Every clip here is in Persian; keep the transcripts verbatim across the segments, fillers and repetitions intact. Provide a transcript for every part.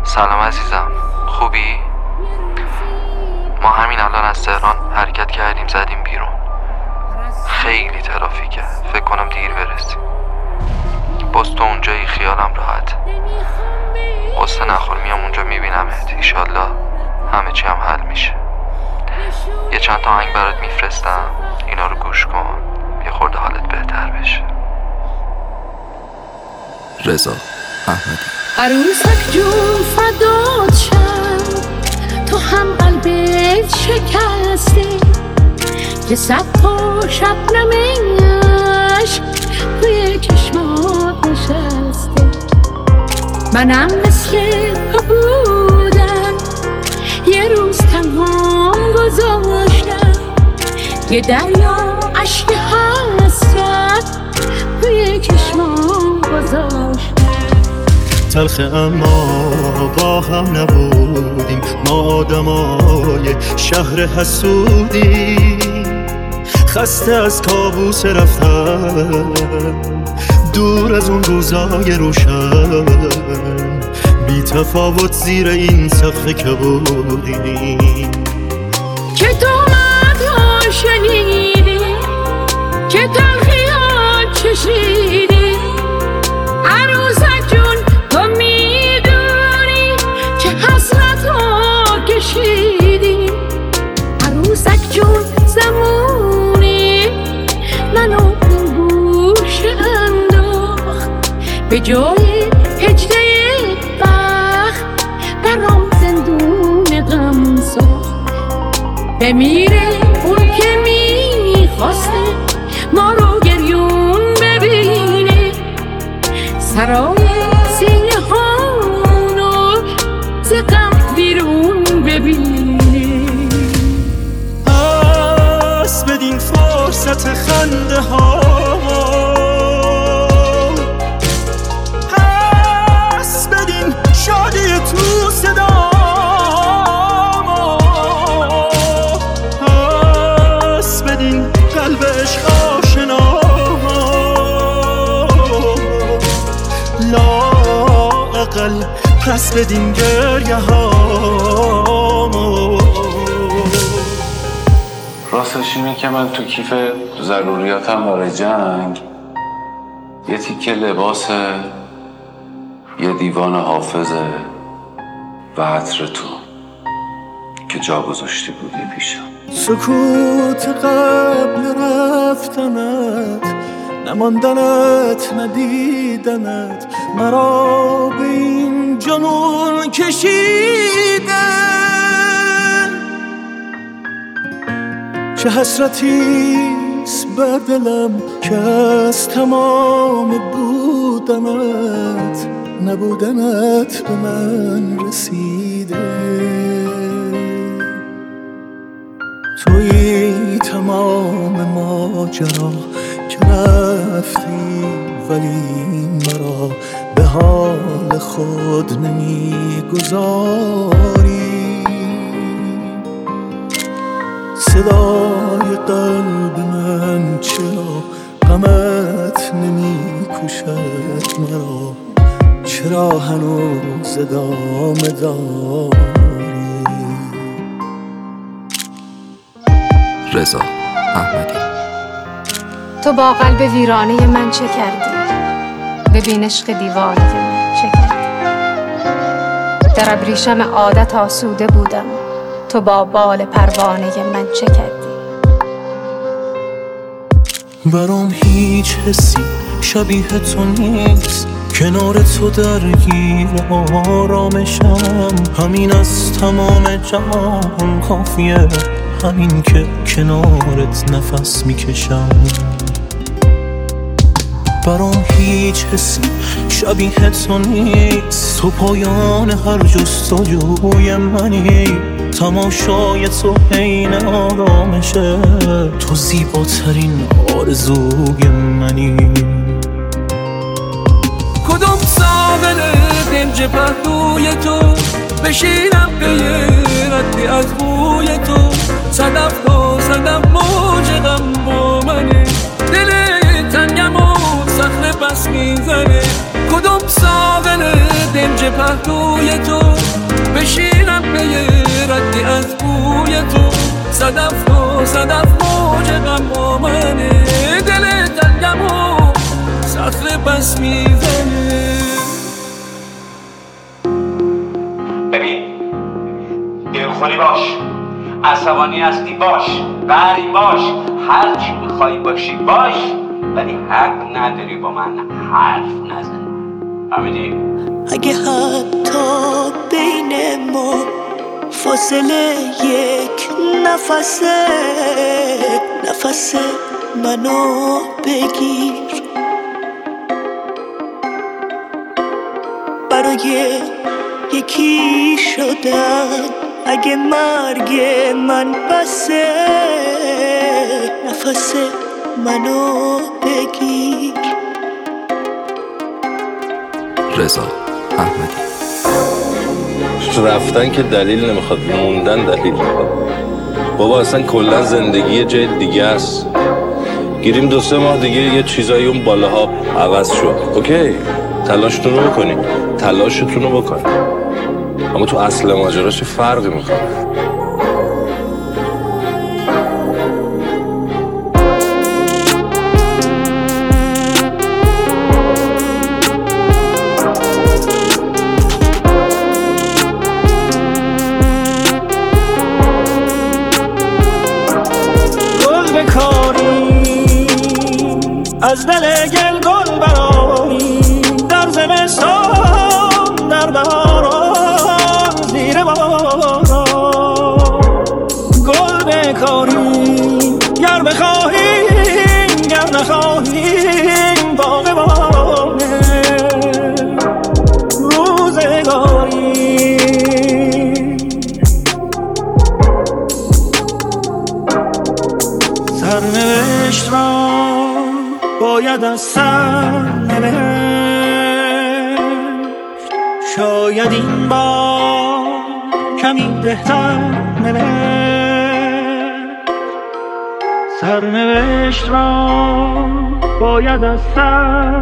سلام عزیزم، خوبی؟ ما همین الان از تهران حرکت کردیم زدیم بیرون. خیلی ترافیکه، فکر کنم دیر برسیم. باز تو اونجایی خیالم راحت. قصه نخور، میام اونجا میبینمت. ایشالله همه چی هم حل میشه. یه چند تا آهنگ برات میفرستم، اینا رو گوش کن، یه خورده حالت بهتر بشه. رضا احمدی. عروسک جون فدات شم، تو هم قلبت شکستی که صد تا شبنمش توی چشمات نشسته. منم مثل تو بودم، یه روز تنها گذاشتم، یه دریا عشق حسرت توی چشمام گذاشتم. تلخ اما با هم نبودیم، ما آدمای شهر حسودی، خسته از کابوس رفتن دور از اون روزای روشن، بی تفاوت زیر این سقف کبودیم. که تو مدها شنیدی، که تلخیات چشیدی، عروسک جون تو میدونی که حسرتها کشیدی. عروسک جون زمونی منو گوش انداخت، به جای هجده بخت برام زندون غم ساخت. بمیره اون که میخواسته ما رو گریون ببینه، سرای سینه هانو ز غم بیرون ببینه. پس بدین فرصت خنده ها، پس بدین شادی تو صدا، پس بدین قلب عشق آشنا، لااقل پس بدین گریه ها. راستش اینه که من تو کیف ضروریاتم برای جنگ یه تیکه لباسه، یه دیوان حافظه و عطر تو که جا گذاشتی بودی پیشم. سکوت قبل رفتنت، نماندنت ندیدنت، مرا به این جنون کشیده. چه حسرتیست بر دلم که از تمام بودنت نبودنت به من رسیده. توی تمام ماجرا که رفتی، ولی مرا به حال خود نمیگذاری. صدای قلب من چرا غمت نمی کشد مرا، چرا هنوز ادامه داری؟ رضا احمدی. تو با قلب ویرانه من چه کردی؟ ببین عشق دیوانه من چه کردی؟ در ابریشم عادت آسوده بودم، تو با بال پروانه من چه کردی؟ برام هیچ حسی شبیه تو نیست، کنار تو درگیر آرامشم. همین از تمام جهان کافیه، همین که کنارت نفس میکشم. برام هیچ حسی شبیه تو نیست، تو پایان هر جستجوی منی، تماشای تو عین آرامشه، تو زیباترین آرزوی منی. کدوم ساغن دنج پهلوی تو، بشینم غیرتی از بوی تو، صدف تا صدف موج غم با منه، دل تنگم و صخره بس میزنه. کدوم ساغن دنج پهلوی تو، بشینم به یه ردی از بوی تو. صدف تو صدف موج غم با منه، دل تنگم و صخره بس میزنه. ببین دلخوری باش، عصبانی هستی باش، قهری باش، هر چی میخوایی باشی باش، ولی حق نداری با من حرف نزنی. فهمیدی؟ اگه حتی بین ما فاصله یک نفسه، نفس منو بگیر، برای یکی شدن اگه مرگ من بسه، نفس منو بگیر. رضا احمدی. رفتن که دلیل نمیخواد، موندن دلیل میخواد. بابا اصلا کلا زندگی یه جای دیگه است. گیریم دو سه ماه دیگه یه چیزایی اون بالاها عوض شد. اوکی تلاشتون رو بکنیم، تلاشتون رو بکنیم، اما تو اصل ماجرا چه فرقی میکنه؟ از دل گل گل برایی در زمستان، در بهاران زیر باران، گل بکاریم گر بخواهیم گر نخواهیم باغبانه روزگاری. سرنوشت را باید از سر نوشت، شاید این بار کمی بهتر نوشت. سرنوشت را باید از سر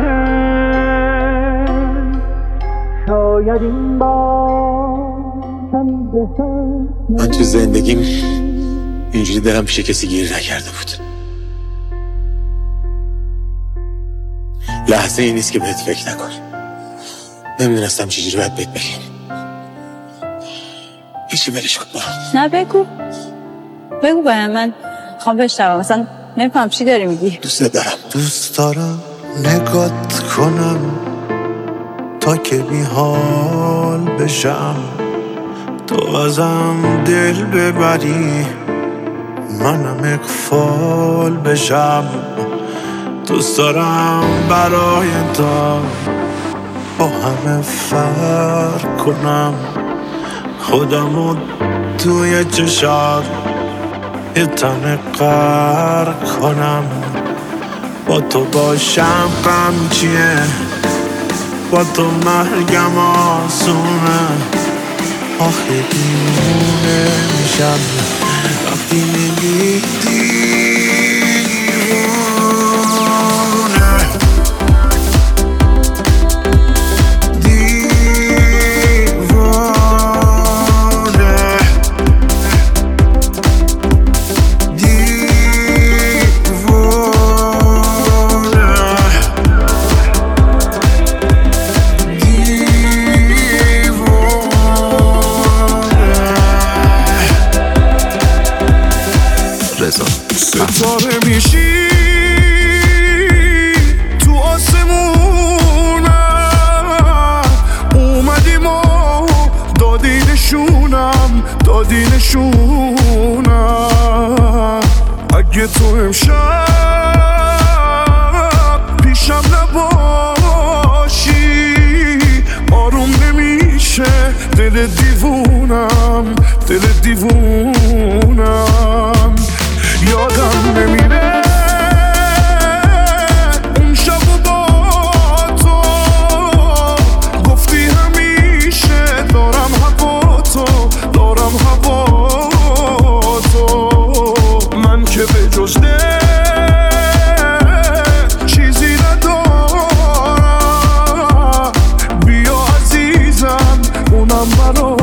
نوشت، شاید این بار کمی بهتر نوشت. من تو زندگیم اینجوری دلم پیش کسی گیر نکرده بود. لحظه ای نیست که بهت فکر نکنی. نمیدونستم چجوری باید بهت بگم. هیچی ولش کن برو. نه بگو بگو باید من خوام بشنوم. مثلا نمیفهم چی داری میگی. دوست دارم. دوست دارم نگات کنم تا که بی حال بشم، تو ازم دل ببری منم اقفال بشم. دوست دارم برای تو با همه فرق کنم، خودمو توی چشات یه تنه غرق کنم. با تو باشم غم چیه، با تو مرگم آسونه. آخه دیوونه میشم وقتی نمیدی. ستاره میشی تو آسمونم، اومدیم و دادی نشونم دادی نشونم. اگه تو امشب پیشم نباشی آروم نمیشه دل دیوونم دل دیوونم. یادم نمیره اون شب و با تو گفتی همیشه دارم هوا تو دارم هوا تو. من که به جز دل چیزی ندارم، بیا عزیزم اونم برام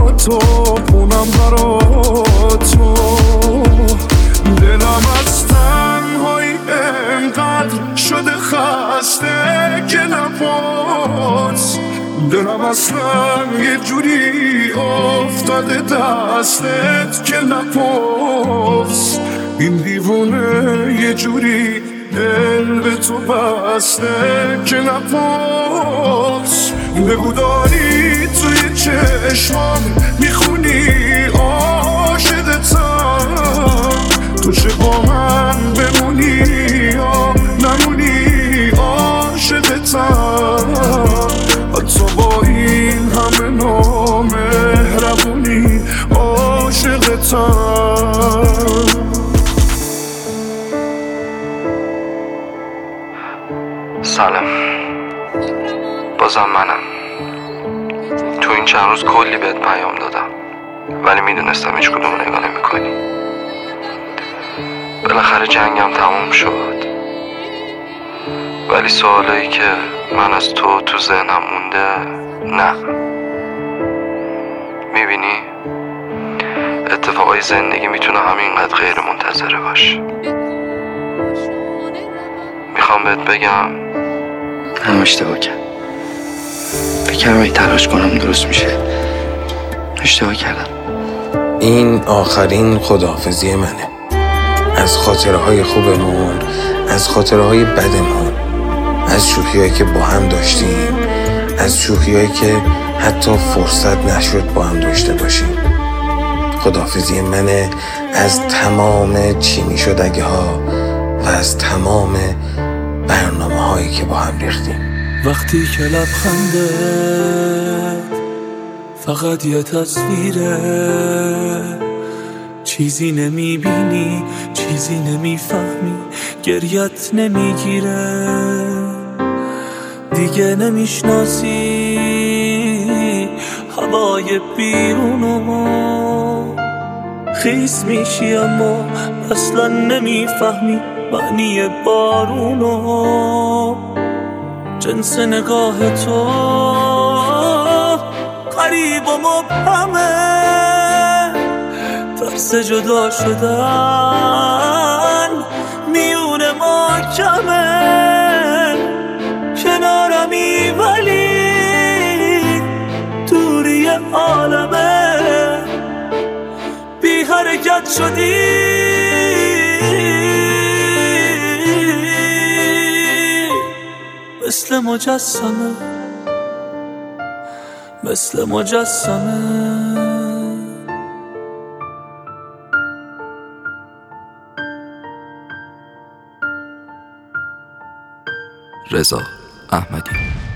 دلم اصلا یه جوری افتاده دستت که نپرس این دیوونه یه جوری دل به تو بسته که نپرس بگو داری توی چشمام میخونی عاشقتم تو چه با من بمونی یا نمونی عاشقتم حتی با این همه نامهربونی عاشقتم سلام، بازم منم. تو این چند روز کلی بهت پیام دادم ولی میدونستم هیچ کدوم نگاه نمی‌کنی. بالاخره جنگم تموم شد ولی سوالایی که من از تو تو ذهنم مونده نه. میبینی اتفاقای زندگی میتونه همینقدر غیر منتظره باشه. میخوام بهت بگم هم اشتباه کرد. فکرم اگه تلاش کنم درست میشه. اشتباه کردم. این آخرین خداحافظی منه از خاطره های خوبمون، از خاطره های بدمون، از شوخی‌هایی که با هم داشتیم، از شوخی‌هایی که حتی فرصت نشد با هم داشته باشیم. خداحافظی منه از تمام چی میشد اگه ها و از تمام برنامه هایی که با هم ریختیم. وقتی که لبخنده فقط یه تصویره، چیزی نمیبینی، چیزی نمیفهمی، گریت نمیگیره، دیگه نمیشناسی هوای بیرونو، خیس میشی اما اصلا نمیفهمی معنی بارونو. جنس نگاه تو غریب و مبهمه، ترس جدا شدن میون ما کمه، کنارمی ولی دوری عالمه، بی حرکت شدی مثل مجسمه، مثل مجسمه. رضا احمدی.